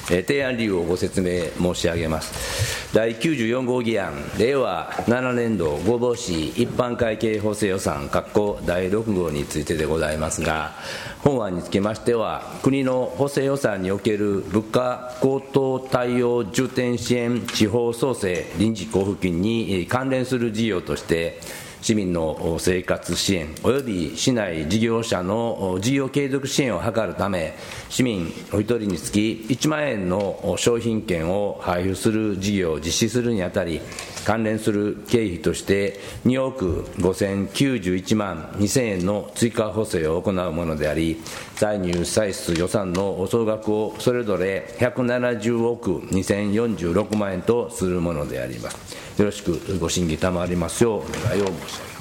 提案理由をご説明申し上げます。第94号議案、令和7年度御坊市一般会計補正予算第6号についてでございますが、本案につきましては、国の補正予算における物価高騰対応重点支援地方創生臨時交付金に関連する事業として、市民の生活支援および市内事業者の事業継続支援を図るため、市民お一人につき1万円の商品券を配布する事業を実施するにあたり、関連する経費として2億5091万2000円の追加補正を行うものであり、歳入歳出予算の総額をそれぞれ170億2046万円とするものであります。よろしくご審議賜りますようお願いを申し上げます。